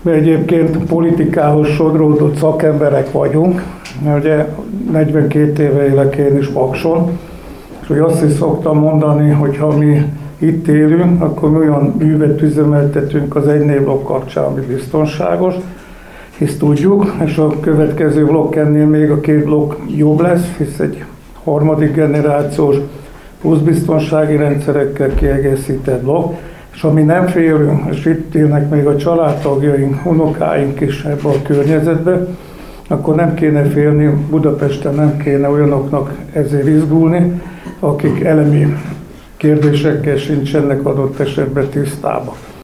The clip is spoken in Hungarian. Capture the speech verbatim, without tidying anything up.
Mi egyébként politikához sodródott szakemberek vagyunk, mert ugye negyvenkét éve élek én is Pakson, és hogy azt is szoktam mondani, hogy ha mi itt élünk, akkor mi olyan művet üzemeltetünk az egy blokk kapcsán, ami biztonságos, hisz tudjuk, és a következő blokk ennél még a két blokk jobb lesz, hisz egy harmadik generációs plusz biztonsági rendszerekkel kiegészített blokk, és ha mi nem félünk, és itt élnek még a családtagjaink, unokáink is ebbe a környezetbe, akkor nem kéne félni, Budapesten nem kéne olyanoknak ezért izgulni, akik elemi kérdésekkel sincsenek adott esetben tisztában.